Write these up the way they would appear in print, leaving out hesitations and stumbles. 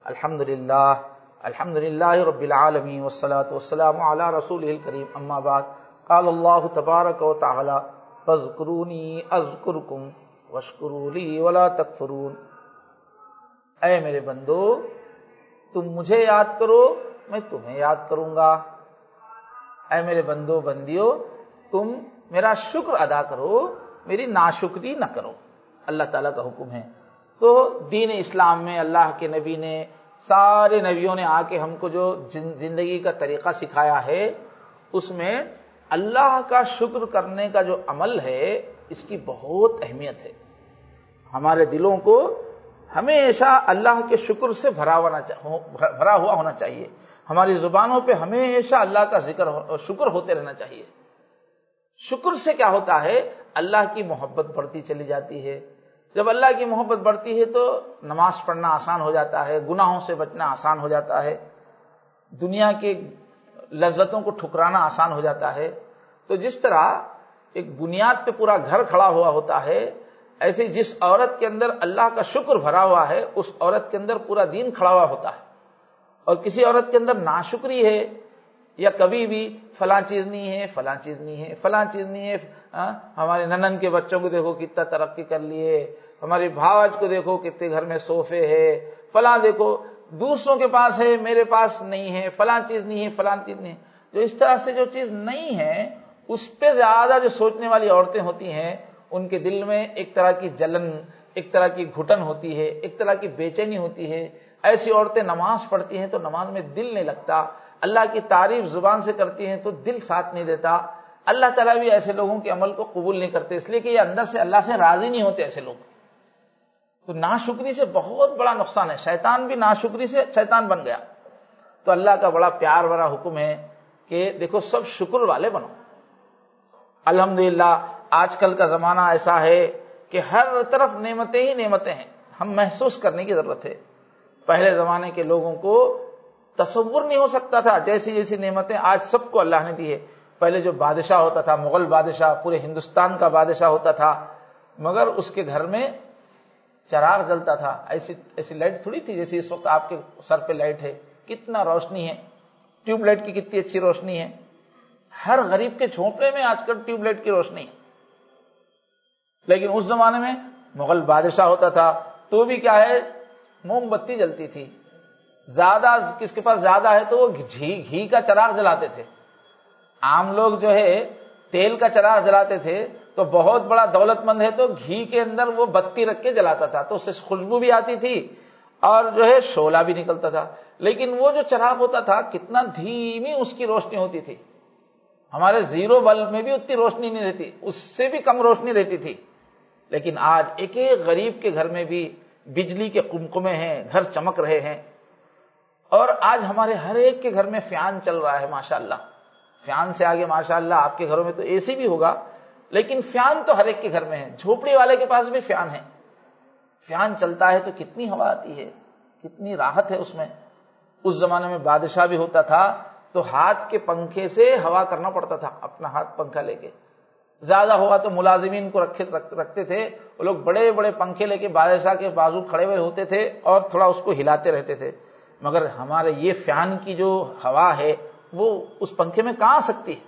الحمد للہ رب العالمین والصلاة والسلام علی رسولہ الکریم، اما بعد، قال اللہ تبارک و تعالی فاذکرونی اذکرکم واشکروا لی ولا تکفرون۔ اے میرے بندو، تم مجھے یاد کرو، میں تمہیں یاد کروں گا۔ اے میرے بندو بندیو، تم میرا شکر ادا کرو، میری ناشکری نہ کرو۔ اللہ تعالیٰ کا حکم ہے۔ تو دین اسلام میں اللہ کے نبی نے، سارے نبیوں نے آ کے ہم کو جو زندگی کا طریقہ سکھایا ہے، اس میں اللہ کا شکر کرنے کا جو عمل ہے، اس کی بہت اہمیت ہے۔ ہمارے دلوں کو ہمیشہ اللہ کے شکر سے بھرا ہوا ہونا چاہیے۔ ہماری زبانوں پہ ہمیشہ اللہ کا ذکر شکر ہوتے رہنا چاہیے۔ شکر سے کیا ہوتا ہے؟ اللہ کی محبت بڑھتی چلی جاتی ہے۔ جب اللہ کی محبت بڑھتی ہے تو نماز پڑھنا آسان ہو جاتا ہے، گناہوں سے بچنا آسان ہو جاتا ہے، دنیا کی لذتوں کو ٹھکرانا آسان ہو جاتا ہے۔ تو جس طرح ایک بنیاد پہ پورا گھر کھڑا ہوا ہوتا ہے، ایسے جس عورت کے اندر اللہ کا شکر بھرا ہوا ہے، اس عورت کے اندر پورا دین کھڑا ہوا ہوتا ہے۔ اور کسی عورت کے اندر ناشکری ہے، یا کبھی بھی فلاں چیز نہیں ہے، فلاں چیز نہیں ہے، فلاں چیز نہیں ہے، ہمارے ننند کے بچوں کو دیکھو کتنا ترقی کر لیے، ہماری بھاوج کو دیکھو کتنے گھر میں صوفے ہے، فلاں دیکھو دوسروں کے پاس ہے میرے پاس نہیں ہے، فلاں چیز نہیں ہے، فلاں چیز نہیں ہے۔ جو اس طرح سے جو چیز نہیں ہے، اس پہ زیادہ جو سوچنے والی عورتیں ہوتی ہیں، ان کے دل میں ایک طرح کی جلن، ایک طرح کی گھٹن ہوتی ہے، ایک طرح کی بے چینی ہوتی ہے۔ ایسی عورتیں نماز پڑھتی ہیں تو نماز میں دل نہیں لگتا، اللہ کی تعریف زبان سے کرتی ہیں تو دل ساتھ نہیں دیتا۔ اللہ تعالیٰ بھی ایسے لوگوں کے عمل کو قبول نہیں کرتے، اس لیے کہ یہ اندر سے اللہ سے راضی نہیں ہوتے ایسے لوگ۔ تو ناشکری سے بہت بڑا نقصان ہے، شیطان بھی ناشکری سے شیطان بن گیا۔ تو اللہ کا بڑا پیار بھرا حکم ہے کہ دیکھو سب شکر والے بنو۔ الحمدللہ آج کل کا زمانہ ایسا ہے کہ ہر طرف نعمتیں ہی نعمتیں ہیں، ہم محسوس کرنے کی ضرورت ہے۔ پہلے زمانے کے لوگوں کو تصور نہیں ہو سکتا تھا، جیسی جیسی نعمتیں آج سب کو اللہ نے دی ہے۔ پہلے جو بادشاہ ہوتا تھا، مغل بادشاہ، پورے ہندوستان کا بادشاہ ہوتا تھا، مگر اس کے گھر میں چراغ جلتا تھا۔ ایسی لائٹ تھوڑی تھی جیسے اس وقت آپ کے سر پہ لائٹ ہے، کتنا روشنی ہے، ٹیوب لائٹ کی کتنی اچھی روشنی ہے۔ ہر غریب کے جھونپڑے میں آج کل ٹیوب لائٹ کی روشنی ہے۔ لیکن اس زمانے میں مغل بادشاہ ہوتا تھا تو بھی کیا ہے، موم بتی جلتی تھی۔ زیادہ کس کے پاس زیادہ ہے تو وہ گھی کا چراغ جلاتے تھے۔ عام لوگ جو ہے تیل کا چراغ جلاتے تھے، تو بہت بڑا دولت مند ہے تو گھی کے اندر وہ بتی رکھ کے جلاتا تھا، تو اس سے خوشبو بھی آتی تھی اور جو ہے شعلہ بھی نکلتا تھا۔ لیکن وہ جو چراغ ہوتا تھا کتنا دھیمی اس کی روشنی ہوتی تھی، ہمارے زیرو بلب میں بھی اتنی روشنی نہیں رہتی، اس سے بھی کم روشنی رہتی تھی۔ لیکن آج ایک ایک غریب کے گھر میں بھی بجلی کے قمقمے ہیں، گھر چمک رہے ہیں۔ اور آج ہمارے ہر ایک کے گھر میں فیان چل رہا ہے، ماشاءاللہ۔ فیان سے آگے ماشاءاللہ آپ کے گھروں میں تو اے سی بھی ہوگا، لیکن فیان تو ہر ایک کے گھر میں ہے، جھوپڑی والے کے پاس بھی فیان ہے۔ فیان چلتا ہے تو کتنی ہوا آتی ہے، کتنی راحت ہے اس میں۔ اس زمانے میں بادشاہ بھی ہوتا تھا تو ہاتھ کے پنکھے سے ہوا کرنا پڑتا تھا، اپنا ہاتھ پنکھا لے کے۔ زیادہ ہوا تو ملازمین کو رکھتے تھے، وہ لوگ بڑے بڑے پنکھے لے کے بادشاہ کے بازو کھڑے ہوئے ہوتے تھے اور تھوڑا اس کو ہلاتے رہتے تھے۔ مگر ہمارے یہ فیان کی جو ہوا ہے وہ اس پنکھے میں کہاں آ سکتی ہے۔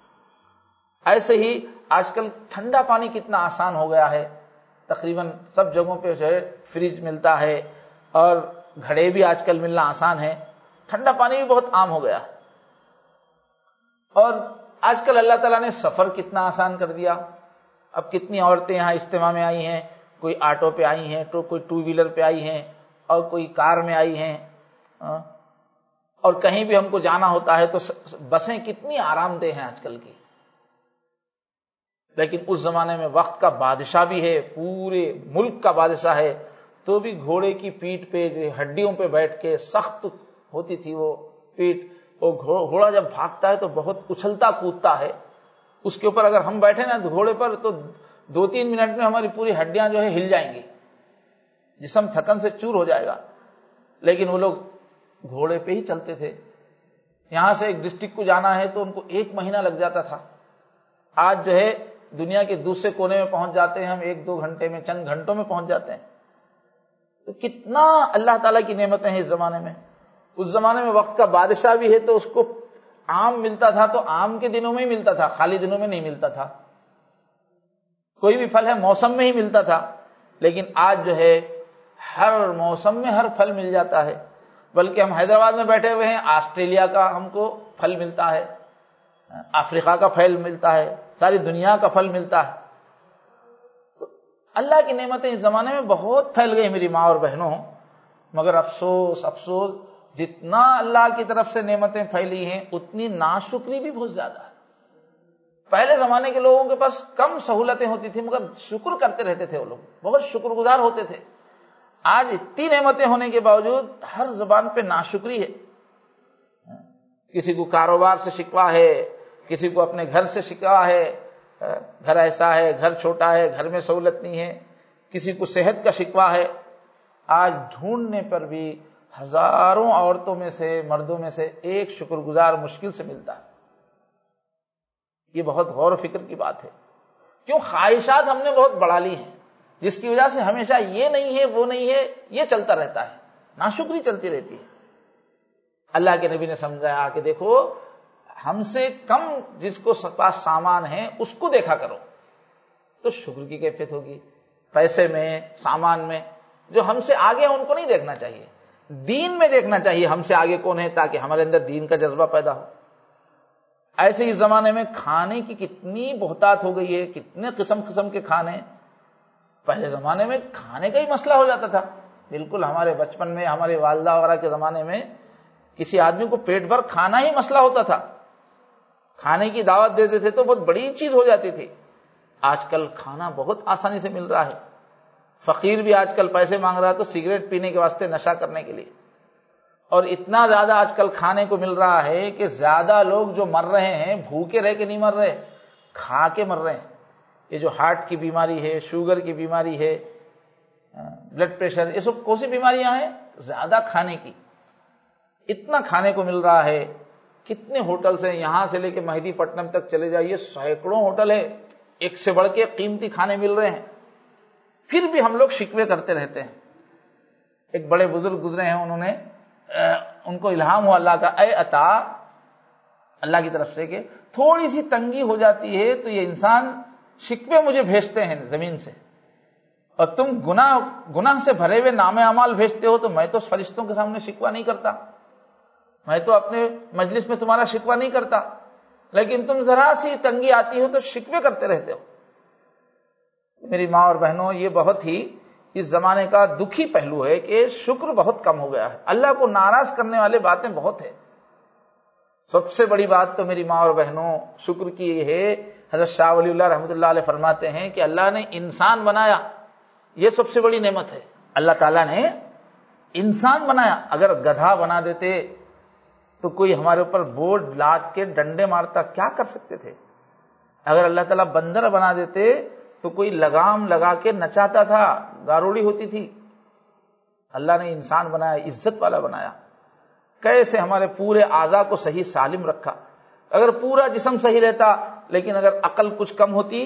ایسے ہی آج کل ٹھنڈا پانی کتنا آسان ہو گیا ہے، تقریباً سب جگہوں پہ جو ہے فریج ملتا ہے اور گھڑے بھی آج کل ملنا آسان ہے، ٹھنڈا پانی بھی بہت عام ہو گیا۔ اور آج کل اللہ تعالیٰ نے سفر کتنا آسان کر دیا۔ اب کتنی عورتیں یہاں اجتماع میں آئی ہیں، کوئی آٹو پہ آئی ہیں، تو کوئی ٹو ویلر پہ آئی ہیں، اور کوئی کار میں آئی ہیں، اور کہیں بھی ہم کو جانا ہوتا ہے تو بسیں کتنی آرام دہ ہیں آج کل کی۔ لیکن اس زمانے میں وقت کا بادشاہ بھی ہے، پورے ملک کا بادشاہ ہے، تو بھی گھوڑے کی پیٹھ پہ ہڈیوں پہ بیٹھ کے، سخت ہوتی تھی وہ پیٹھ، وہ گھوڑا جب بھاگتا ہے تو بہت اچھلتا کودتا ہے، اس کے اوپر اگر ہم بیٹھے نا گھوڑے پر تو 2-3 منٹ میں ہماری پوری ہڈیاں جو ہے ہل جائیں گی، جسم تھکن سے چور ہو جائے گا۔ لیکن وہ لوگ گھوڑے پہ ہی چلتے تھے۔ یہاں سے ایک ڈسٹرکٹ کو جانا ہے تو ان کو 1 مہینہ لگ جاتا تھا۔ آج جو ہے دنیا کے دوسرے کونے میں پہنچ جاتے ہیں ہم 1-2 گھنٹے میں، چند گھنٹوں میں پہنچ جاتے ہیں۔ تو کتنا اللہ تعالیٰ کی نعمتیں ہیں اس زمانے میں. اس زمانے میں وقت کا بادشاہ بھی ہے تو اس کو آم ملتا تھا تو آم کے دنوں میں ہی ملتا تھا، خالی دنوں میں نہیں ملتا تھا. کوئی بھی پھل ہے موسم میں ہی ملتا تھا، لیکن آج جو ہے ہر موسم میں ہر پھل مل جاتا ہے. بلکہ ہم حیدرآباد میں بیٹھے ہوئے ہیں، آسٹریلیا کا ہم کو پھل ملتا ہے، افریقہ کا پھل ملتا ہے، ساری دنیا کا پھل ملتا ہے. تو اللہ کی نعمتیں اس زمانے میں بہت پھیل گئی میری ماں اور بہنوں. مگر افسوس افسوس، جتنا اللہ کی طرف سے نعمتیں پھیلی ہیں اتنی ناشکری بھی بہت زیادہ ہے. پہلے زمانے کے لوگوں کے پاس کم سہولتیں ہوتی تھی مگر شکر کرتے رہتے تھے، وہ لوگ بہت شکر گزار ہوتے تھے. آج اتنی نعمتیں ہونے کے باوجود ہر زبان پہ ناشکری ہے. کسی کو کاروبار سے شکوہ ہے، کسی کو اپنے گھر سے شکوہ ہے، گھر ایسا ہے، گھر چھوٹا ہے، گھر میں سہولت نہیں ہے. کسی کو صحت کا شکوہ ہے. آج ڈھونڈنے پر بھی ہزاروں عورتوں میں سے، مردوں میں سے ایک شکر گزار مشکل سے ملتا ہے. یہ بہت غور و فکر کی بات ہے. کیوں؟ خواہشات ہم نے بہت بڑھا لی ہیں، جس کی وجہ سے ہمیشہ یہ نہیں ہے وہ نہیں ہے یہ چلتا رہتا ہے، ناشکری چلتی رہتی ہے. اللہ کے نبی نے سمجھایا کہ دیکھو، ہم سے کم جس کو پاس سامان ہے اس کو دیکھا کرو تو شکر کی کیفیت ہوگی. پیسے میں، سامان میں، جو ہم سے آگے ان کو نہیں دیکھنا چاہیے، دین میں دیکھنا چاہیے ہم سے آگے کون ہے، تاکہ ہمارے اندر دین کا جذبہ پیدا ہو. ایسے اس زمانے میں کھانے کی کتنی بہتات ہو گئی ہے، کتنے قسم قسم کے کھانے. پہلے زمانے میں کھانے کا ہی مسئلہ ہو جاتا تھا. بالکل ہمارے بچپن میں، ہمارے والدہ وغیرہ کے زمانے میں کسی آدمی کو پیٹ بھر کھانا ہی مسئلہ ہوتا تھا. کھانے کی دعوت دیتے تھے تو بہت بڑی چیز ہو جاتی تھی. آج کل کھانا بہت آسانی سے مل رہا ہے. فقیر بھی آج کل پیسے مانگ رہا ہے تو سگریٹ پینے کے واسطے، نشہ کرنے کے لیے. اور اتنا زیادہ آج کل کھانے کو مل رہا ہے کہ زیادہ لوگ جو مر رہے ہیں بھوکے رہ کے نہیں مر رہے، کھا کے مر رہے ہیں. یہ جو ہارٹ کی بیماری ہے، شوگر کی بیماری ہے، بلڈ پریشر، یہ سب کون سی بیماریاں ہیں؟ زیادہ کھانے کی. اتنا کھانے کو مل رہا ہے. کتنے ہوٹلز ہیں، یہاں سے لے کے مہدی پٹنم تک چلے جائیے، سینکڑوں ہوٹل ہے، ایک سے بڑھ کے قیمتی کھانے مل رہے ہیں. پھر بھی ہم لوگ شکوے کرتے رہتے ہیں. ایک بڑے بزرگ گزرے ہیں، انہوں نے ان کو الہام ہوا اللہ کا، اے عطا، اللہ کی طرف سے، کہ تھوڑی سی تنگی ہو جاتی ہے تو یہ انسان شکوے مجھے بھیجتے ہیں زمین سے، اور تم گناہ سے بھرے ہوئے نامے اعمال بھیجتے ہو، تو میں تو فرشتوں کے سامنے شکوہ نہیں کرتا، میں تو اپنے مجلس میں تمہارا شکوہ نہیں کرتا، لیکن تم ذرا سی تنگی آتی ہو تو شکوے کرتے رہتے ہو. میری ماں اور بہنوں، یہ بہت ہی اس زمانے کا دکھی پہلو ہے کہ شکر بہت کم ہو گیا ہے. اللہ کو ناراض کرنے والے باتیں بہت ہیں. سب سے بڑی بات تو میری ماں اور بہنوں شکر کی یہ ہے، حضرت شاہ ولی اللہ رحمۃ اللہ علیہ فرماتے ہیں کہ اللہ نے انسان بنایا، یہ سب سے بڑی نعمت ہے. اللہ تعالیٰ نے انسان بنایا. اگر گدھا بنا دیتے تو کوئی ہمارے اوپر بورڈ لاد کے ڈنڈے مارتا، کیا کر سکتے تھے؟ اگر اللہ تعالیٰ بندر بنا دیتے تو کوئی لگام لگا کے نچاتا تھا، گاروڑی ہوتی تھی. اللہ نے انسان بنایا، عزت والا بنایا. کیسے ہمارے پورے اعضاء کو صحیح سالم رکھا. اگر پورا جسم صحیح رہتا لیکن اگر عقل کچھ کم ہوتی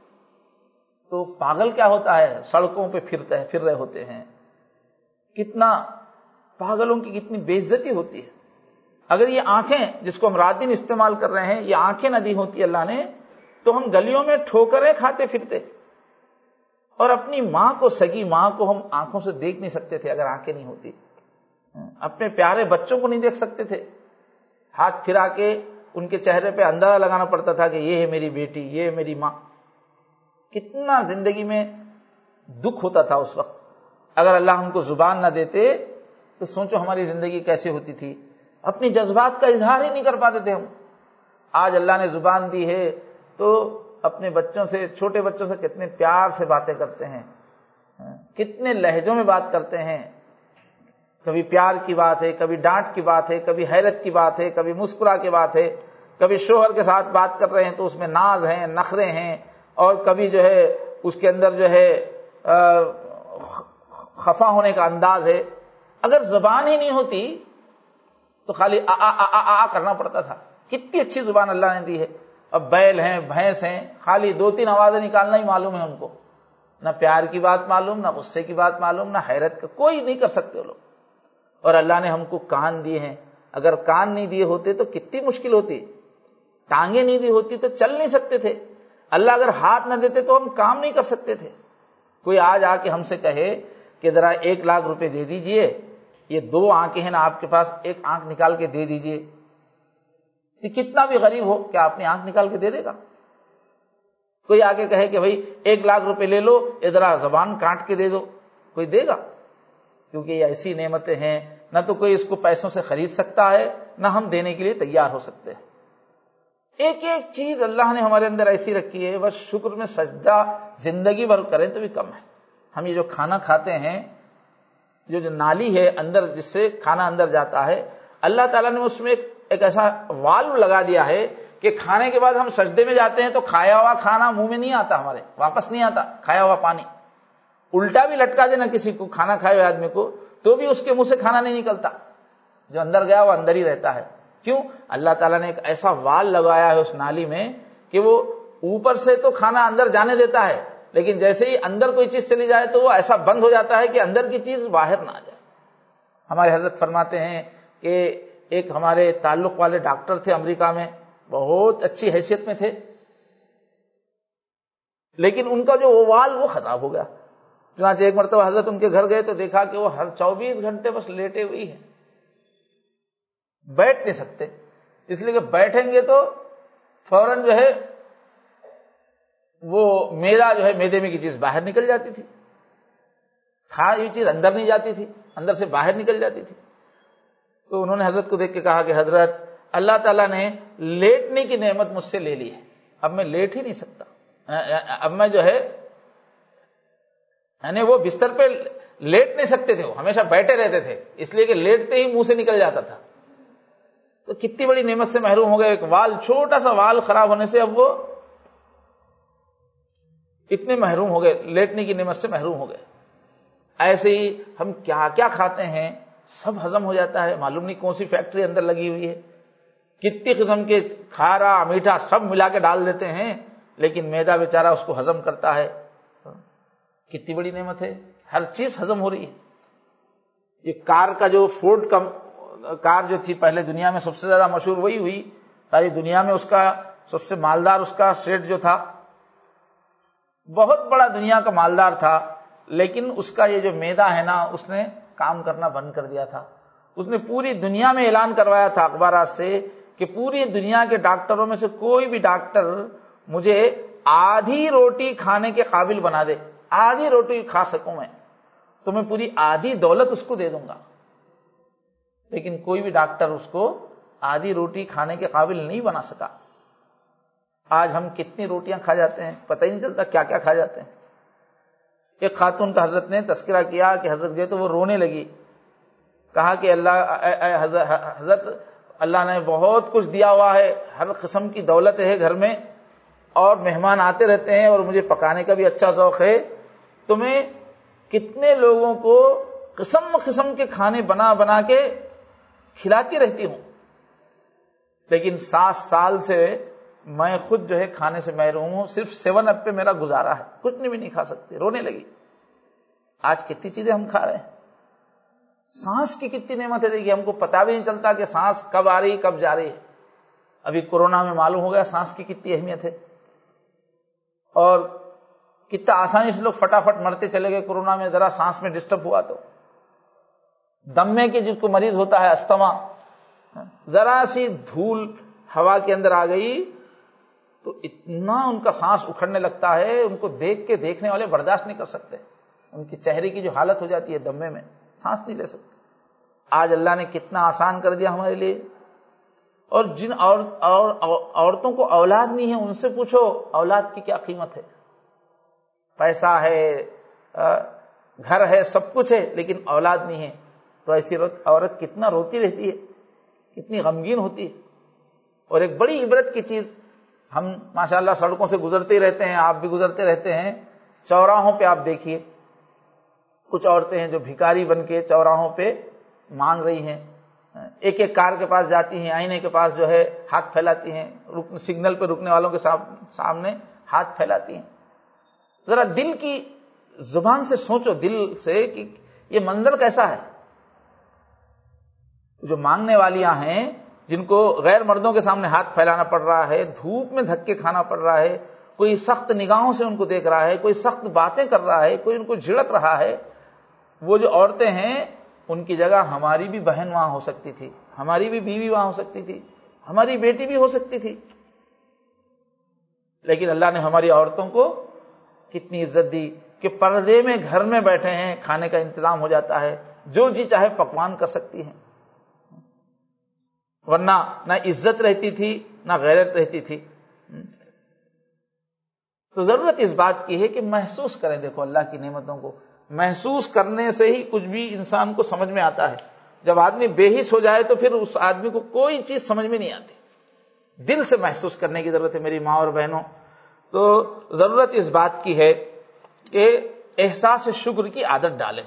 تو پاگل کیا ہوتا ہے، سڑکوں پہ پھر رہے ہوتے ہیں. کتنا پاگلوں کی کتنی بے عزتی ہوتی ہے. اگر یہ آنکھیں جس کو ہم رات دن استعمال کر رہے ہیں، یہ آنکھیں نہ دی ہوتی اللہ نے تو ہم گلیوں میں ٹھوکریں کھاتے پھرتے، اور اپنی ماں کو، سگی ماں کو ہم آنکھوں سے دیکھ نہیں سکتے تھے اگر آنکھیں نہیں ہوتی. اپنے پیارے بچوں کو نہیں دیکھ سکتے تھے. ہاتھ پھرا کے ان کے چہرے پہ اندازہ لگانا پڑتا تھا کہ یہ ہے میری بیٹی، یہ ہے میری ماں. کتنا زندگی میں دکھ ہوتا تھا اس وقت. اگر اللہ ہم کو زبان نہ دیتے تو سوچو ہماری زندگی کیسے ہوتی تھی. اپنی جذبات کا اظہار ہی نہیں کر پاتے تھے ہم. آج اللہ نے زبان دی ہے تو اپنے بچوں سے، چھوٹے بچوں سے کتنے پیار سے باتیں کرتے ہیں، کتنے لہجوں میں بات کرتے ہیں. کبھی پیار کی بات ہے، کبھی ڈانٹ کی بات ہے، کبھی حیرت کی بات ہے، کبھی مسکرا کی بات ہے. کبھی شوہر کے ساتھ بات کر رہے ہیں تو اس میں ناز ہیں، نخرے ہیں، اور کبھی جو ہے اس کے اندر جو ہے خفا ہونے کا انداز ہے. اگر زبان ہی نہیں ہوتی تو خالی آ آ آ آ آ کرنا پڑتا تھا. کتنی اچھی زبان اللہ نے دی ہے. اب بیل ہیں، بھینس ہیں، خالی 2-3 آوازیں نکالنا ہی معلوم ہے ان کو، نہ پیار کی بات معلوم، نہ غصے کی بات معلوم، نہ حیرت کا، کوئی نہیں کر سکتے وہ لوگ۔ اور اللہ نے ہم کو کان دیے ہیں، اگر کان نہیں دیے ہوتے تو کتنی مشکل ہوتی، ٹانگیں نہیں دی ہوتی تو چل نہیں سکتے تھے، اللہ اگر ہاتھ نہ دیتے تو ہم کام نہیں کر سکتے تھے۔ کوئی آج آ کے ہم سے کہے کہ ذرا 1,00,000 روپے دے دیجئے، یہ 2 آنکھیں ہیں نا آپ کے پاس، ایک آنکھ نکال کے دے دیجئے، کہ کتنا بھی غریب ہو کیا اپنی آنکھ نکال کے دے دے گا؟ کوئی آگے کہے کہ بھائی 1,00,000 روپے لے لو، ذرا زبان کاٹ کے دے دو، کوئی دے گا؟ کیونکہ یہ ایسی نعمتیں ہیں، نہ تو کوئی اس کو پیسوں سے خرید سکتا ہے، نہ ہم دینے کے لیے تیار ہو سکتے ہیں۔ ایک ایک چیز اللہ نے ہمارے اندر ایسی رکھی ہے، بس شکر میں سجدہ زندگی بھر کریں تو بھی کم ہے۔ ہم یہ جو کھانا کھاتے ہیں، جو نالی ہے اندر جس سے کھانا اندر جاتا ہے، اللہ تعالیٰ نے اس میں ایک ایسا والو لگا دیا ہے کہ کھانے کے بعد ہم سجدے میں جاتے ہیں تو کھایا ہوا کھانا منہ میں نہیں آتا، ہمارے واپس نہیں آتا، کھایا ہوا پانی الٹا بھی لٹکا دینا کسی کو، کھانا کھائے ہوئے آدمی کو، تو بھی اس کے منہ سے کھانا نہیں نکلتا، جو اندر گیا وہ اندر ہی رہتا ہے۔ کیوں؟ اللہ تعالیٰ نے ایک ایسا وال لگایا ہے اس نالی میں کہ وہ اوپر سے تو کھانا اندر جانے دیتا ہے، لیکن جیسے ہی اندر کوئی چیز چلی جائے تو وہ ایسا بند ہو جاتا ہے کہ اندر کی چیز باہر نہ آ جائے۔ ہمارے حضرت فرماتے ہیں کہ ایک ہمارے تعلق والے ڈاکٹر تھے امریکہ میں، بہت اچھی حیثیت میں تھے، لیکن ان کا جو وال وہ خراب ہو گیا۔ چنانچہ ایک مرتبہ حضرت ان کے گھر گئے تو دیکھا کہ وہ ہر 24 گھنٹے بس لیٹے ہوئی ہیں، بیٹھ نہیں سکتے، اس لیے کہ بیٹھیں گے تو فوراً جو ہے وہ میدا جو ہے میدے میں کی چیز باہر نکل جاتی تھی، کھائی ہوئی چیز اندر نہیں جاتی تھی، اندر سے باہر نکل جاتی تھی۔ تو انہوں نے حضرت کو دیکھ کے کہا کہ حضرت اللہ تعالیٰ نے لیٹنے کی نعمت مجھ سے لے لی ہے، اب میں لیٹ ہی نہیں سکتا، اب میں جو ہے یعنی وہ بستر پہ لیٹ نہیں سکتے تھے، وہ ہمیشہ بیٹھے رہتے تھے، اس لیے کہ لیٹتے ہی منہ سے نکل جاتا تھا۔ تو کتنی بڑی نعمت سے محروم ہو گئے، ایک وال، چھوٹا سا وال خراب ہونے سے اب وہ اتنے محروم ہو گئے، لیٹنے کی نعمت سے محروم ہو گئے۔ ایسے ہی ہم کیا کیا کھاتے ہیں سب ہضم ہو جاتا ہے، معلوم نہیں کون سی فیکٹری اندر لگی ہوئی ہے، کتنی قسم کے کھارا میٹھا سب ملا کے ڈال دیتے ہیں، لیکن میدا بیچارہ اس کو ہضم کرتا ہے۔ کتنی بڑی نعمت ہے، ہر چیز ہضم ہو رہی ہے۔ یہ کار کا جو فورڈ کا کار جو تھی پہلے دنیا میں سب سے زیادہ مشہور وہی ہوئی، ساری دنیا میں اس کا سب سے مالدار اس کا سیٹ جو تھا، بہت بڑا دنیا کا مالدار تھا، لیکن اس کا یہ جو میدا ہے نا اس نے کام کرنا بند کر دیا تھا۔ اس نے پوری دنیا میں اعلان کروایا تھا اخبارات سے کہ پوری دنیا کے ڈاکٹروں میں سے کوئی بھی ڈاکٹر مجھے آدھی روٹی کھانے کے قابل بنا دے، آدھی روٹی کھا سکوں میں تو میں پوری آدھی دولت اس کو دے دوں گا، لیکن کوئی بھی ڈاکٹر اس کو آدھی روٹی کھانے کے قابل نہیں بنا سکا۔ آج ہم کتنی روٹیاں کھا جاتے ہیں، پتہ ہی نہیں چلتا کیا کیا کھا جاتے ہیں۔ ایک خاتون کا حضرت نے تذکرہ کیا کہ حضرت گئے تو وہ رونے لگی، کہا کہ حضرت اللہ نے بہت کچھ دیا ہوا ہے، ہر قسم کی دولت ہے گھر میں، اور مہمان آتے رہتے ہیں، اور مجھے پکانے کا بھی اچھا ذوق ہے، تو میں کتنے لوگوں کو قسم قسم کے کھانے بنا بنا کے کھلاتی رہتی ہوں، لیکن 7 سال سے میں خود جو ہے کھانے سے محروم ہوں، صرف 7 اپ پہ میرا گزارا ہے، کچھ بھی نہیں کھا سکتی۔ رونے لگی۔ آج کتنی چیزیں ہم کھا رہے ہیں، سانس کی کتنی نعمت ہے، دیکھیے ہم کو پتہ بھی نہیں چلتا کہ سانس کب آ رہی کب جا رہی ہے۔ ابھی کورونا میں معلوم ہو گیا سانس کی کتنی اہمیت ہے، اور کتنا آسانی سے لوگ فٹافٹ مرتے چلے گئے کورونا میں، ذرا سانس میں ڈسٹرب ہوا تو۔ دمے کے جس کو مریض ہوتا ہے استھما، ذرا سی دھول ہوا کے اندر آ گئی تو اتنا ان کا سانس اکھڑنے لگتا ہے، ان کو دیکھ کے دیکھنے والے برداشت نہیں کر سکتے، ان کی چہرے کی جو حالت ہو جاتی ہے دمے میں، سانس نہیں لے سکتے۔ آج اللہ نے کتنا آسان کر دیا ہمارے لیے۔ اور جن عورتوں کو اولاد نہیں ہے ان سے پوچھو اولاد کی کیا قیمت ہے۔ پیسہ ہے، گھر ہے، سب کچھ ہے، لیکن اولاد نہیں ہے تو ایسی عورت کتنا روتی رہتی ہے، کتنی غمگین ہوتی ہے۔ اور ایک بڑی عبرت کی چیز، ہم ماشاءاللہ سڑکوں سے گزرتے رہتے ہیں، آپ بھی گزرتے رہتے ہیں، چوراہوں پہ آپ دیکھیے کچھ عورتیں ہیں جو بھکاری بن کے چوراہوں پہ مانگ رہی ہیں، ایک ایک کار کے پاس جاتی ہیں، آئینے کے پاس جو ہے ہاتھ پھیلاتی ہیں، سگنل پہ رکنے والوں کے سامنے ہاتھ پھیلاتی ہیں۔ ذرا دل کی زبان سے سوچو، دل سے، کہ یہ منظر کیسا ہے. جو مانگنے والیاں ہیں، جن کو غیر مردوں کے سامنے ہاتھ پھیلانا پڑ رہا ہے، دھوپ میں دھکے کھانا پڑ رہا ہے، کوئی سخت نگاہوں سے ان کو دیکھ رہا ہے، کوئی سخت باتیں کر رہا ہے، کوئی ان کو جھڑک رہا ہے، وہ جو عورتیں ہیں ان کی جگہ ہماری بھی بہن وہاں ہو سکتی تھی، ہماری بھی بیوی وہاں ہو سکتی تھی، ہماری بیٹی بھی ہو سکتی تھی. لیکن اللہ نے ہماری عورتوں کو کتنی عزت دی کہ پردے میں گھر میں بیٹھے ہیں، کھانے کا انتظام ہو جاتا ہے، جو جی چاہے پکوان کر سکتی ہیں. ورنہ نہ عزت رہتی تھی نہ غیرت رہتی تھی. تو ضرورت اس بات کی ہے کہ محسوس کریں. دیکھو اللہ کی نعمتوں کو محسوس کرنے سے ہی کچھ بھی انسان کو سمجھ میں آتا ہے. جب آدمی بے حس ہو جائے تو پھر اس آدمی کو کوئی چیز سمجھ میں نہیں آتی. دل سے محسوس کرنے کی ضرورت ہے میری ماں اور بہنوں. تو ضرورت اس بات کی ہے کہ احساس شکر کی عادت ڈالیں.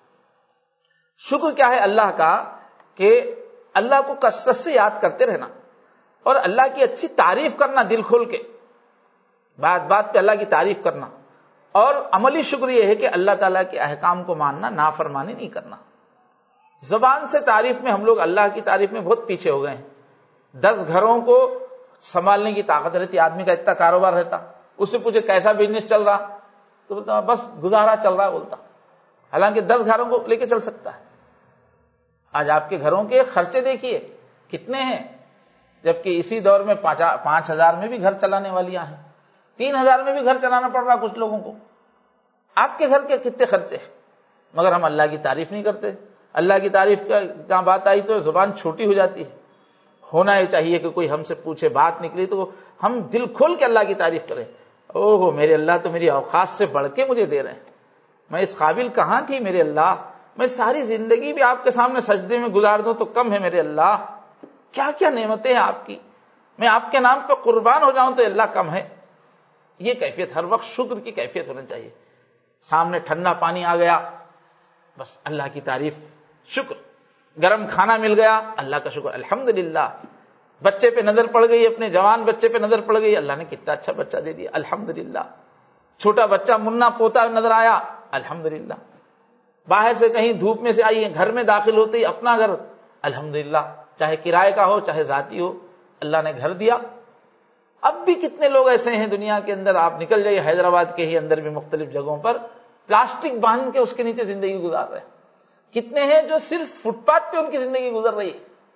شکر کیا ہے اللہ کا؟ کہ اللہ کو کثرت سے یاد کرتے رہنا اور اللہ کی اچھی تعریف کرنا، دل کھول کے بات بات پہ اللہ کی تعریف کرنا. اور عملی شکر یہ ہے کہ اللہ تعالیٰ کے احکام کو ماننا، نافرمانی نہیں کرنا. زبان سے تعریف میں ہم لوگ اللہ کی تعریف میں بہت پیچھے ہو گئے ہیں. 10 گھروں کو سنبھالنے کی طاقت رہتی، آدمی کا اتنا کاروبار رہتا، اس سے پوچھے کیسا بزنس چل رہا تو بولتا بس گزارا چل رہا بولتا، حالانکہ 10 گھروں کو لے کے چل سکتا ہے. آج آپ کے گھروں کے خرچے دیکھیے کتنے ہیں، جبکہ اسی دور میں 5,000 میں بھی گھر چلانے والیاں ہیں، 3,000 میں بھی گھر چلانا پڑ رہا کچھ لوگوں کو. آپ کے گھر کے کتنے خرچے، مگر ہم اللہ کی تعریف نہیں کرتے. اللہ کی تعریف کا بات آئی تو زبان چھوٹی ہو جاتی ہے. ہونا یہ چاہیے کہ کوئی ہم سے پوچھے، بات نکلی تو ہم دل کھول کے اللہ کی تعریف کریں. اوہ میرے اللہ تو میری اوقات سے بڑھ کے مجھے دے رہے ہیں، میں اس قابل کہاں تھی میرے اللہ، میں ساری زندگی بھی آپ کے سامنے سجدے میں گزار دوں تو کم ہے میرے اللہ، کیا کیا نعمتیں ہیں آپ کی، میں آپ کے نام پہ قربان ہو جاؤں تو اللہ کم ہے. یہ کیفیت ہر وقت شکر کی کیفیت ہونا چاہیے. سامنے ٹھنڈا پانی آ گیا، بس اللہ کی تعریف، شکر. گرم کھانا مل گیا، اللہ کا شکر، الحمدللہ. بچے پہ نظر پڑ گئی، اپنے جوان بچے پہ نظر پڑ گئی، اللہ نے کتنا اچھا بچہ دے دیا، الحمدللہ. چھوٹا بچہ منا پوتا نظر آیا، الحمدللہ. باہر سے کہیں دھوپ میں سے آئی ہے، گھر میں داخل ہوتے ہی اپنا گھر، الحمدللہ. چاہے کرائے کا ہو چاہے ذاتی ہو، اللہ نے گھر دیا. اب بھی کتنے لوگ ایسے ہیں دنیا کے اندر، آپ نکل جائیے حیدرآباد کے ہی اندر بھی مختلف جگہوں پر، پلاسٹک باندھ کے اس کے نیچے زندگی گزار رہے ہیں. کتنے ہیں جو صرف فٹ پاتھ پہ ان کی زندگی گزر رہی ہے.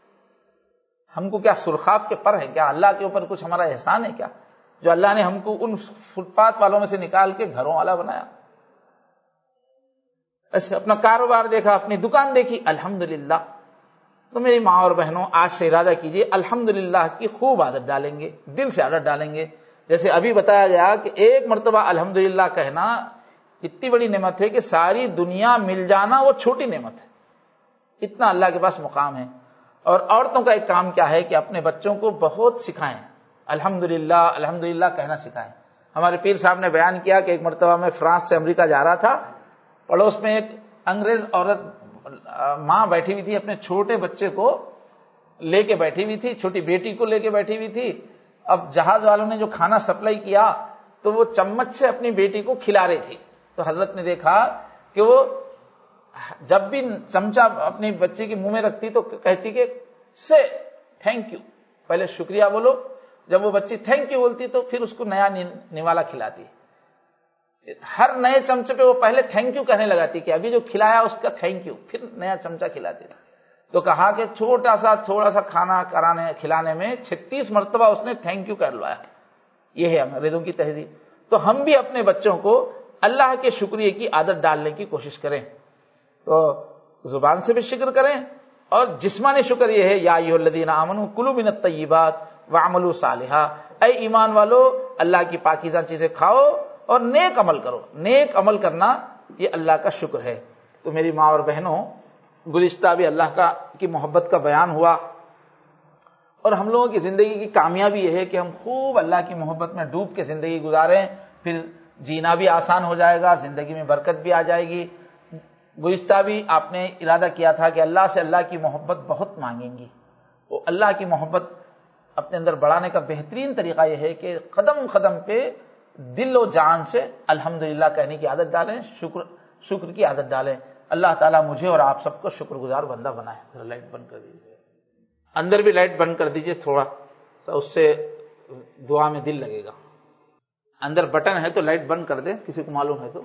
ہم کو کیا سرخاب کے پر ہے کیا؟ اللہ کے اوپر کچھ ہمارا احسان ہے کیا جو اللہ نے ہم کو ان فٹ پاتھ والوں میں سے نکال کے گھروں والا بنایا؟ ایسے اپنا کاروبار دیکھا، اپنی دکان دیکھی، الحمدللہ. تو میری ماں اور بہنوں آج سے ارادہ کیجئے الحمدللہ کی خوب عادت ڈالیں گے، دل سے عادت ڈالیں گے. جیسے ابھی بتایا گیا کہ ایک مرتبہ الحمدللہ کہنا اتنی بڑی نعمت ہے کہ ساری دنیا مل جانا وہ چھوٹی نعمت ہے. اتنا اللہ کے پاس مقام ہے. اور عورتوں کا ایک کام کیا ہے کہ اپنے بچوں کو بہت سکھائیں، الحمدللہ الحمدللہ کہنا سکھائیں. ہمارے پیر صاحب نے بیان کیا کہ ایک مرتبہ میں فرانس سے امریکہ جا رہا تھا، پڑوس میں ایک انگریز عورت ماں بیٹھی ہوئی تھی، اپنے چھوٹے بچے کو لے کے بیٹھی ہوئی تھی، چھوٹی بیٹی کو لے کے بیٹھی ہوئی تھی. اب جہاز والوں نے جو کھانا سپلائی کیا تو وہ چمچ سے اپنی بیٹی کو کھلا رہی تھی. تو حضرت نے دیکھا کہ وہ جب بھی چمچہ اپنی بچے کے منہ میں رکھتی تو کہتی کہ سے تھینک یو، پہلے شکریہ بولو. جب وہ بچی تھینک یو بولتی تو پھر اس کو نیا نوالا کھلاتی. ہر نئے چمچے پہ وہ پہلے تھینک یو کہنے لگاتی کہ ابھی جو کھلایا اس کا تھینک یو، پھر نیا چمچہ کھلاتی. تو کہا کہ تھوڑا سا کھانا کھلانے میں 36 مرتبہ اس نے تھینک یو کر لوایا. یہ ہے انگریزوں کی تہذیب. تو ہم بھی اپنے بچوں کو اللہ کے شکریہ کی عادت ڈالنے کی کوشش کریں. تو زبان سے بھی شکر کریں اور جسمانی شکر یہ ہے، یا ایھا الذین آمنوا کلوا من الطیبات واعملوا صالحا، اے ایمان والو اللہ کی پاکیزہ چیزیں کھاؤ اور نیک عمل کرو. نیک عمل کرنا یہ اللہ کا شکر ہے. تو میری ماں اور بہنوں، گزشتہ بھی اللہ کی محبت کا بیان ہوا، اور ہم لوگوں کی زندگی کی کامیابی یہ ہے کہ ہم خوب اللہ کی محبت میں ڈوب کے زندگی گزاریں، پھر جینا بھی آسان ہو جائے گا، زندگی میں برکت بھی آ جائے گی. گزشتہ بھی آپ نے ارادہ کیا تھا کہ اللہ سے اللہ کی محبت بہت مانگیں گی. وہ اللہ کی محبت اپنے اندر بڑھانے کا بہترین طریقہ یہ ہے کہ قدم قدم پہ دل و جان سے الحمدللہ کہنے کی عادت ڈالیں، شکر کی عادت ڈالیں. اللہ تعالیٰ مجھے اور آپ سب کو شکر گزار بندہ بنائے. ذرا لائٹ بند کر دیجیے، اندر بھی لائٹ بند کر دیجیے تھوڑا سا، اس سے دعا میں دل لگے گا. اندر بٹن ہے تو لائٹ بند کر دیں، کسی کو معلوم ہے تو.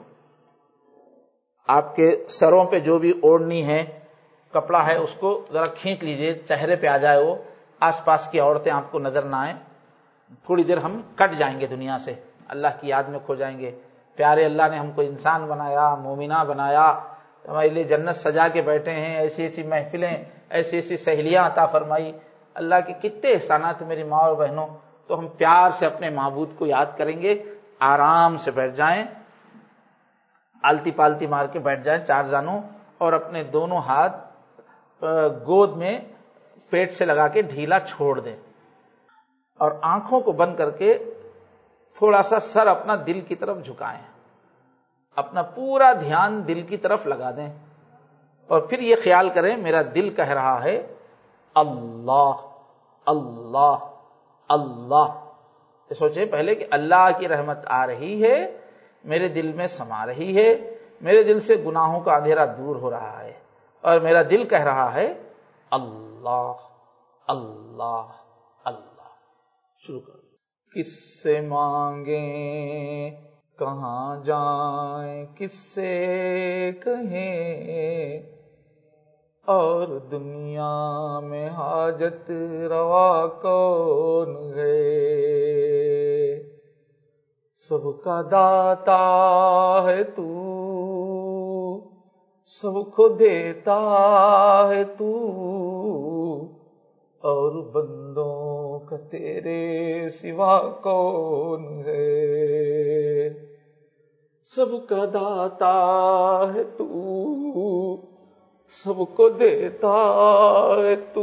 آپ کے سروں پہ جو بھی اوڑھنی ہے، کپڑا ہے، اس کو ذرا کھینچ لیجیے، چہرے پہ آ جائے وہ، آس پاس کی عورتیں آپ کو نظر نہ آئیں. تھوڑی دیر ہم کٹ جائیں گے دنیا سے، اللہ کی یاد میں کھو جائیں گے. پیارے اللہ نے ہم کو انسان بنایا، مومنہ بنایا، ہمارے لیے جنت سجا کے بیٹھے ہیں، ایسی ایسی محفلیں، ایسی ایسی سہیلیاں عطا فرمائی. اللہ کے کتنے احسانات میری ماں اور بہنوں. تو ہم پیار سے اپنے معبود کو یاد کریں گے. آرام سے بیٹھ جائیں، آلتی پالتی مار کے بیٹھ جائیں چار جانوں، اور اپنے دونوں ہاتھ گود میں پیٹ سے لگا کے ڈھیلا چھوڑ دیں، اور آنکھوں کو بند کر کے تھوڑا سا سر اپنا دل کی طرف جھکائیں، اپنا پورا دھیان دل کی طرف لگا دیں، اور پھر یہ خیال کریں میرا دل کہہ رہا ہے اللہ اللہ اللہ. سوچیں پہلے کہ اللہ کی رحمت آ رہی ہے، میرے دل میں سما رہی ہے، میرے دل سے گناہوں کا اندھیرا دور ہو رہا ہے، اور میرا دل کہہ رہا ہے اللہ اللہ اللہ. شروع کرو. کس سے مانگیں کہاں جائیں، کس سے کہیں، اور دنیا میں حاجت روا کون ہے. سب کا داتا ہے تو، سب کو دیتا ہے تو، اور بندوں کا تیرے سوا کون ہے. سب کا داتا ہے تو، سب کو دیتا ہے تو،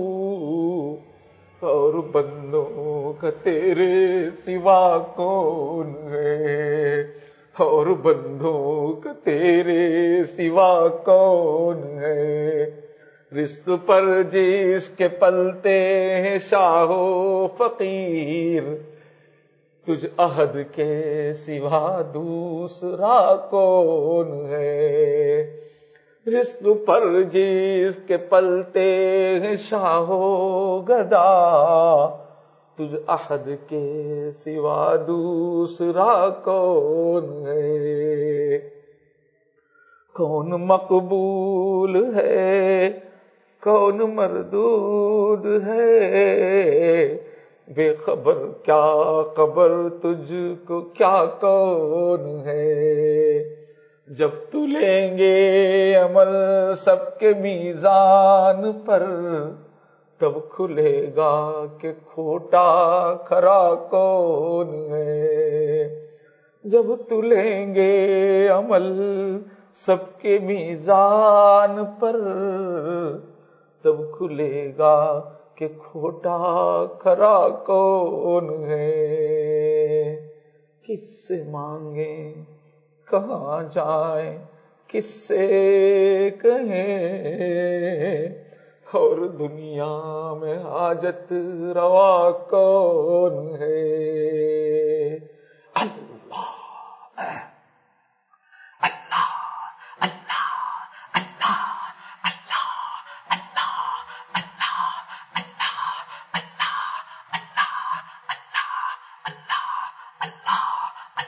اور بندوں کا تیرے سوا کون ہے، اور بندوں کا تیرے سوا کون ہے. رزق پر جس کے پلتے ہیں شاہ و فقیر، تجھ عہد کے سوا دوسرا کون ہے. رزق پر جس کے پلتے ہیں شاہ و گدا، تجھ عہد کے سوا دوسرا کون ہے. کون مقبول ہے کون مردود ہے، بے خبر کیا خبر تجھ کو کیا کون ہے. جب تو لیں گے عمل سب کے میزان پر، تب کھلے گا کہ کھوٹا کھرا کون ہے. جب تو لیں گے عمل سب کے میزان پر، تب کھلے گا کہ کھوٹا کھرا کون ہے. کس سے مانگیں کہاں جائیں، کس سے کہیں، اور دنیا میں حاجت روا کون ہے. اللہ اللہ اللہ اللہ اللہ اللہ اللہ اللہ اللہ اللہ اللہ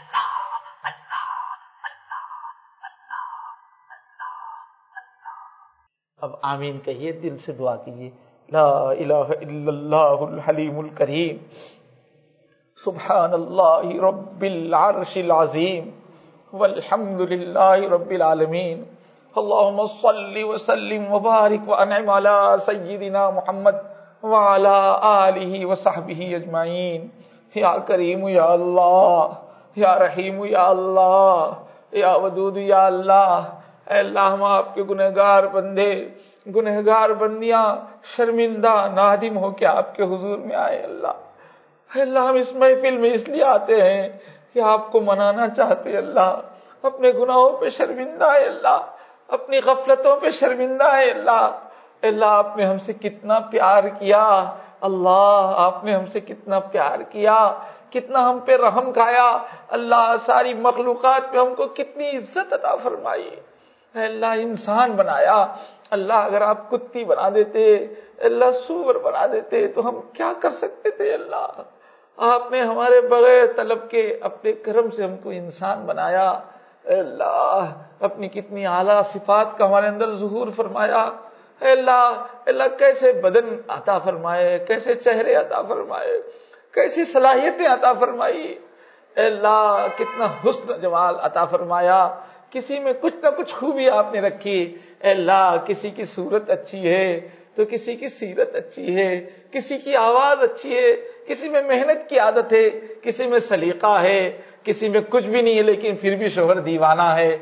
اللہ. اب آمین کہیے، دل سے دعا کیجیے. لا الہ الا اللہ الحلیم الکریم، سبحان اللہ رب العرش العظیم، والحمد للہ رب العالمین. اللہم صل وسلم وبارک وانعم علی سیدنا محمد وعلی آلہ وصحبہ اجمعین. یا کریم یا اللہ، یا رحیم یا اللہ، یا ودود یا اللہ. اے اللہ، ہم آپ کے گنہگار بندے، گنہگار بندیاں، شرمندہ نادم ہو کے آپ کے حضور میں آئے. اے اللہ، ہم اس محفل میں اس لیے آتے ہیں کہ آپ کو منانا چاہتے. اللہ، اپنے گناہوں پہ شرمندہ ہے. اللہ، اپنی غفلتوں پہ شرمندہ ہے. اللہ، آپ نے ہم سے کتنا پیار کیا. اللہ، آپ نے ہم سے کتنا پیار کیا کتنا ہم پہ رحم کھایا اللہ، ساری مخلوقات پہ ہم کو کتنی عزت عطا فرمائی. اے اللہ انسان بنایا اللہ، اگر آپ کتی بنا دیتے اللہ، سور بنا دیتے تو ہم کیا کر سکتے تھے اللہ. آپ نے ہمارے بغیر طلب کے اپنے کرم سے ہم کو انسان بنایا. اے اللہ اپنی کتنی اعلیٰ صفات کا ہمارے اندر ظہور فرمایا. اے اللہ کیسے بدن عطا فرمائے، کیسے چہرے عطا فرمائے، کیسی صلاحیتیں عطا فرمائی. اے اللہ کتنا حسن جمال عطا فرمایا. کسی میں کچھ نہ کچھ خوبی آپ نے رکھی. اے اللہ کسی کی صورت اچھی ہے تو کسی کی سیرت اچھی ہے، کسی کی آواز اچھی ہے، کسی میں محنت کی عادت ہے، کسی میں سلیقہ ہے، کسی میں کچھ بھی نہیں ہے لیکن پھر بھی شوہر دیوانہ ہے.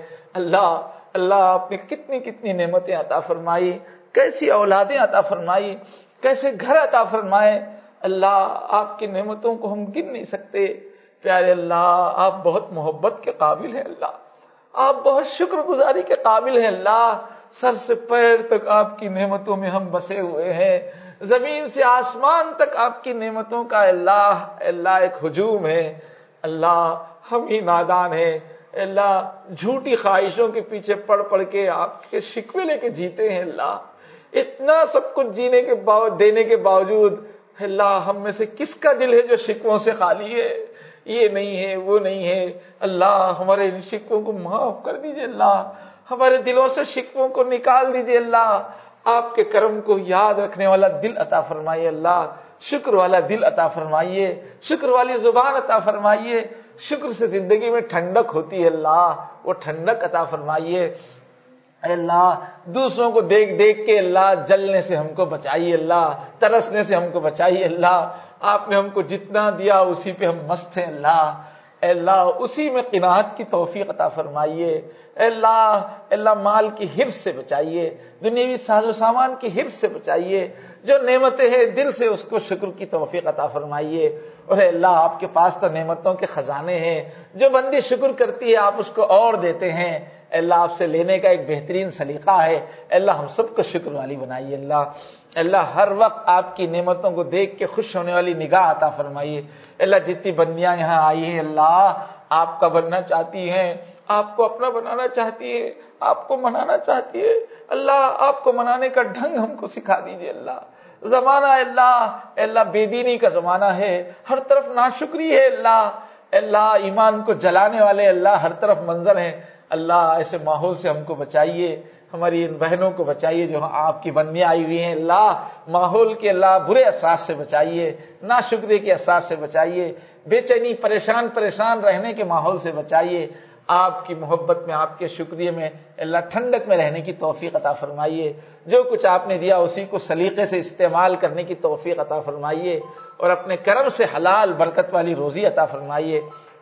اللہ آپ نے کتنی کتنی نعمتیں عطا فرمائی، کیسی اولادیں عطا فرمائی، کیسے گھر عطا فرمائے. اللہ آپ کی نعمتوں کو ہم گن نہیں سکتے. پیارے اللہ آپ بہت محبت کے قابل ہیں اللہ، آپ بہت شکر گزاری کے قابل ہیں اللہ. سر سے پیر تک آپ کی نعمتوں میں ہم بسے ہوئے ہیں، زمین سے آسمان تک آپ کی نعمتوں کا اللہ ایک ہجوم ہے. اللہ ہم ہی نادان ہیں اللہ، جھوٹی خواہشوں کے پیچھے پڑ کے آپ کے شکوے لے کے جیتے ہیں اللہ. اتنا سب کچھ دینے کے باوجود اللہ ہم میں سے کس کا دل ہے جو شکووں سے خالی ہے؟ یہ نہیں ہے وہ نہیں ہے. اللہ ہمارے ان شکووں کو معاف کر دیجئے اللہ، ہمارے دلوں سے شکووں کو نکال دیجئے اللہ. آپ کے کرم کو یاد رکھنے والا دل عطا فرمائیے اللہ، شکر والا دل عطا فرمائیے، شکر والی زبان عطا فرمائیے. شکر سے زندگی میں ٹھنڈک ہوتی ہے اللہ، وہ ٹھنڈک عطا فرمائیے. اے اللہ دوسروں کو دیکھ کے اللہ جلنے سے ہم کو بچائیے اللہ، ترسنے سے ہم کو بچائیے اللہ. آپ نے ہم کو جتنا دیا اسی پہ ہم مست ہیں اللہ. اے اللہ اسی میں قناعت کی توفیق عطا فرمائیے. اے اللہ مال کی حرص سے بچائیے، دنیاوی ساز و سامان کی حرص سے بچائیے. جو نعمتیں ہیں دل سے اس کو شکر کی توفیق عطا فرمائیے. اور اے اللہ آپ کے پاس تو نعمتوں کے خزانے ہیں، جو بندی شکر کرتی ہے آپ اس کو اور دیتے ہیں. اے اللہ آپ سے لینے کا ایک بہترین سلیقہ ہے. اے اللہ ہم سب کو شکر والی بنائیے اللہ. اللہ ہر وقت آپ کی نعمتوں کو دیکھ کے خوش ہونے والی نگاہ عطا فرمائیے. اللہ جتنی بندیاں یہاں آئی ہیں اللہ آپ کا بننا چاہتی ہیں، آپ کو اپنا بنانا چاہتی ہے، آپ کو منانا چاہتی ہے. اللہ آپ کو منانے کا ڈھنگ ہم کو سکھا دیجئے اللہ. زمانہ اللہ بے دینی کا زمانہ ہے، ہر طرف ناشکری ہے اللہ ایمان کو جلانے والے اللہ ہر طرف منظر ہیں. اللہ ایسے ماحول سے ہم کو بچائیے، ہماری ان بہنوں کو بچائیے جو آپ کی بندیاں آئی ہوئی ہیں اللہ. ماحول کے اللہ برے اثرات سے بچائیے، ناشکری کے اثرات سے بچائیے، بے چینی پریشان رہنے کے ماحول سے بچائیے. آپ کی محبت میں آپ کے شکریہ میں اللہ ٹھنڈک میں رہنے کی توفیق عطا فرمائیے. جو کچھ آپ نے دیا اسی کو سلیقے سے استعمال کرنے کی توفیق عطا فرمائیے اور اپنے کرم سے حلال برکت والی روزی عطا فرمائیے.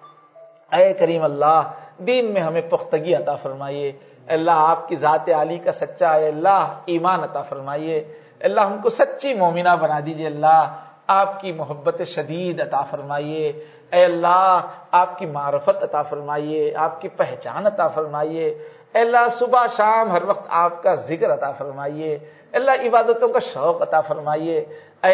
اے کریم اللہ دین میں ہمیں پختگی عطا فرمائیے. اللہ آپ کی ذات عالی کا سچا ہے اللہ ایمان عطا فرمائیے. اللہ ہم کو سچی مومنہ بنا دیجئے اللہ. آپ کی محبت شدید عطا فرمائیے. اے اللہ آپ کی معرفت عطا فرمائیے، آپ کی پہچان عطا فرمائیے. اے اللہ صبح شام ہر وقت آپ کا ذکر عطا فرمائیے. اے اللہ عبادتوں کا شوق عطا فرمائیے. اے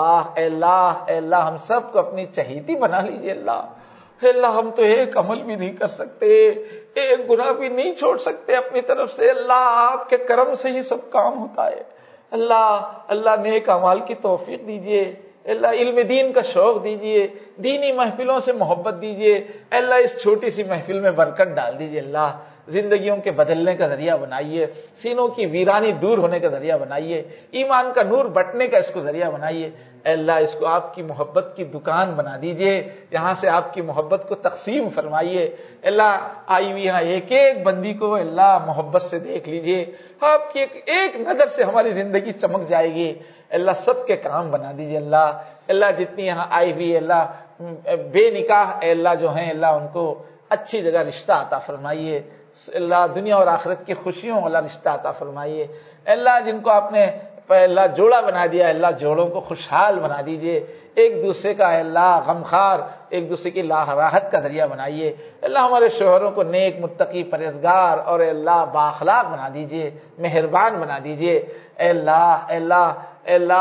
اللہ ہم سب کو اپنی چہیتی بنا لیجئے اللہ. اے اللہ ہم تو ایک عمل بھی نہیں کر سکتے، ایک گناہ بھی نہیں چھوڑ سکتے اپنی طرف سے. اللہ آپ کے کرم سے ہی سب کام ہوتا ہے. اللہ نیک اعمال کی توفیق دیجئے. اللہ علم دین کا شوق دیجئے، دینی محفلوں سے محبت دیجئے. اللہ اس چھوٹی سی محفل میں برکت ڈال دیجئے اللہ. زندگیوں کے بدلنے کا ذریعہ بنائیے، سینوں کی ویرانی دور ہونے کا ذریعہ بنائیے، ایمان کا نور بٹنے کا اس کو ذریعہ بنائیے. اے اللہ اس کو آپ کی محبت کی دکان بنا دیجئے، یہاں سے آپ کی محبت کو تقسیم فرمائیے. اللہ آئی ہوئی یہاں ایک ایک بندی کو اللہ محبت سے دیکھ لیجئے. آپ کی ایک نظر سے ہماری زندگی چمک جائے گی. اللہ سب کے کام بنا دیجئے اللہ جتنی یہاں آئی ہوئی اللہ بے نکاح اے اللہ جو ہیں اللہ ان کو اچھی جگہ رشتہ عطا فرمائیے. اللہ دنیا اور آخرت کی خوشیوں والا رشتہ عطا فرمائیے. اللہ جن کو آپ نے اللہ جوڑا بنا دیا اللہ جوڑوں کو خوشحال بنا دیجئے. ایک دوسرے کا اللہ غمخوار، ایک دوسرے کی راحت کا ذریعہ بنائیے. اللہ ہمارے شوہروں کو نیک متقی پرہیزگار اور اللہ بااخلاق بنا دیجئے، مہربان بنا دیجئے. اے اللہ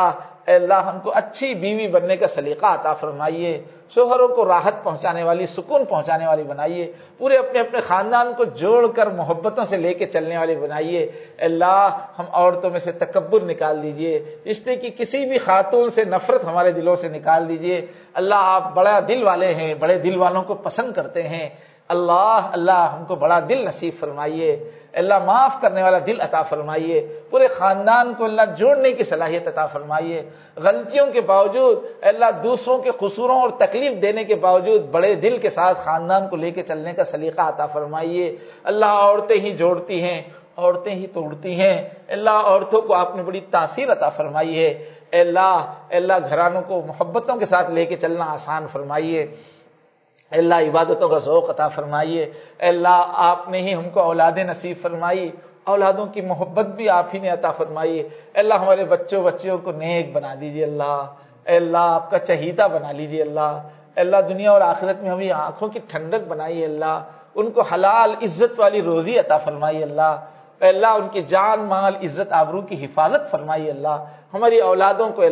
اے اللہ ہم کو اچھی بیوی بننے کا سلیقہ عطا فرمائیے، شوہروں کو راحت پہنچانے والی، سکون پہنچانے والی بنائیے، پورے اپنے اپنے خاندان کو جوڑ کر محبتوں سے لے کے چلنے والی بنائیے۔ اے اللہ ہم عورتوں میں سے تکبر نکال دیجئے، رشتے کی کسی بھی خاتون سے نفرت ہمارے دلوں سے نکال دیجئے۔ اللہ آپ بڑا دل والے ہیں، بڑے دل والوں کو پسند کرتے ہیں۔ اللہ ہم کو بڑا دل نصیب فرمائیے، اللہ معاف کرنے والا دل عطا فرمائیے، پورے خاندان کو اللہ جوڑنے کی صلاحیت عطا فرمائیے۔ غلطیوں کے باوجود اللہ دوسروں کے قصوروں اور تکلیف دینے کے باوجود بڑے دل کے ساتھ خاندان کو لے کے چلنے کا سلیقہ عطا فرمائیے۔ اللہ عورتیں ہی جوڑتی ہیں، عورتیں ہی توڑتی ہیں، اللہ عورتوں کو آپ نے بڑی تاثیر عطا فرمائی ہے۔ اے اللہ گھرانوں کو محبتوں کے ساتھ لے کے چلنا آسان فرمائیے۔ اے اللہ عبادتوں کا ذوق عطا فرمائیے۔ اے اللہ آپ نے ہی ہم کو اولادیں نصیب فرمائی، اولادوں کی محبت بھی آپ ہی نے عطا فرمائی۔ اے اللہ ہمارے بچوں کو نیک بنا دیجیے اللہ۔ اے اللہ آپ کا چہیتا بنا لیجیے اللہ۔ اے اللہ دنیا اور آخرت میں ہماری آنکھوں کی ٹھنڈک بنائیے اللہ، ان کو حلال عزت والی روزی عطا فرمائیے اللہ۔ اے اللہ ان کی جان مال عزت آبرو کی حفاظت فرمائیے اللہ۔ ہماری اولادوں کو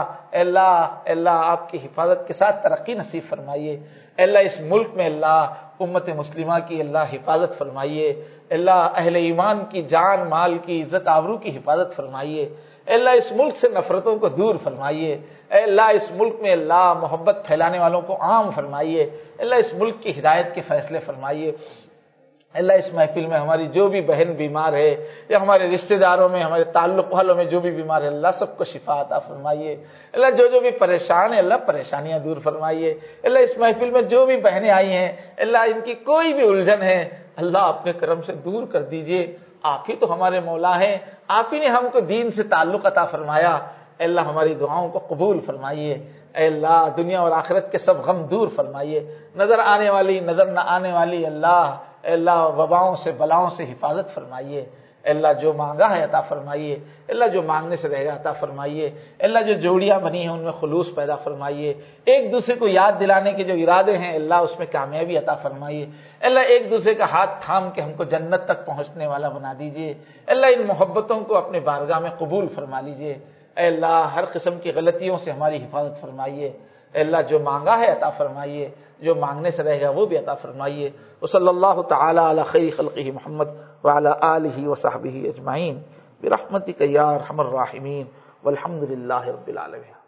اللہ آپ کی حفاظت کے ساتھ ترقی نصیب فرمائیے۔ اللہ اس ملک میں اللہ امت مسلمہ کی اللہ حفاظت فرمائیے۔ اللہ اہل ایمان کی جان مال کی عزت آبرو کی حفاظت فرمائیے۔ اللہ اس ملک سے نفرتوں کو دور فرمائیے۔ اے اللہ اس ملک میں اللہ محبت پھیلانے والوں کو عام فرمائیے۔ اللہ اس ملک کی ہدایت کے فیصلے فرمائیے۔ اللہ اس محفل میں ہماری جو بھی بہن بیمار ہے یا ہمارے رشتہ داروں میں ہمارے تعلق والوں میں جو بھی بیمار ہے اللہ سب کو شفا عطا فرمائیے۔ اللہ جو بھی پریشان ہے اللہ پریشانیاں دور فرمائیے۔ اللہ اس محفل میں جو بھی بہنیں آئی ہیں اللہ ان کی کوئی بھی الجھن ہے اللہ اپنے کرم سے دور کر دیجئے۔ آپ ہی تو ہمارے مولا ہیں، آپ ہی نے ہم کو دین سے تعلق عطا فرمایا۔ اے اللہ ہماری دعاؤں کو قبول فرمائیے۔ اے اللہ دنیا اور آخرت کے سب غم دور فرمائیے۔ نظر آنے والی نظر نہ آنے والی اے اللہ وباؤں سے بلاؤں سے حفاظت فرمائیے۔ اے اللہ جو مانگا ہے عطا فرمائیے۔ اے اللہ جو مانگنے سے رہے گا عطا فرمائیے۔ اے اللہ جو جوڑیاں بنی ہیں ان میں خلوص پیدا فرمائیے۔ ایک دوسرے کو یاد دلانے کے جو ارادے ہیں اللہ اس میں کامیابی عطا فرمائیے۔ اے اللہ ایک دوسرے کا ہاتھ تھام کے ہم کو جنت تک پہنچنے والا بنا دیجئے۔ اے اللہ ان محبتوں کو اپنے بارگاہ میں قبول فرما لیجئے۔ اے اللہ ہر قسم کی غلطیوں سے ہماری حفاظت فرمائیے۔ اے اللہ جو مانگا ہے عطا فرمائیے، جو مانگنے سے رہے گا وہ بھی عطا فرمائیے۔ وصلی اللہ تعالی علی خیر خلقہ محمد وعلی آلہ وصحبہ اجمعین برحمتک یا ارحم الراحمین والحمد للہ رب العالمین۔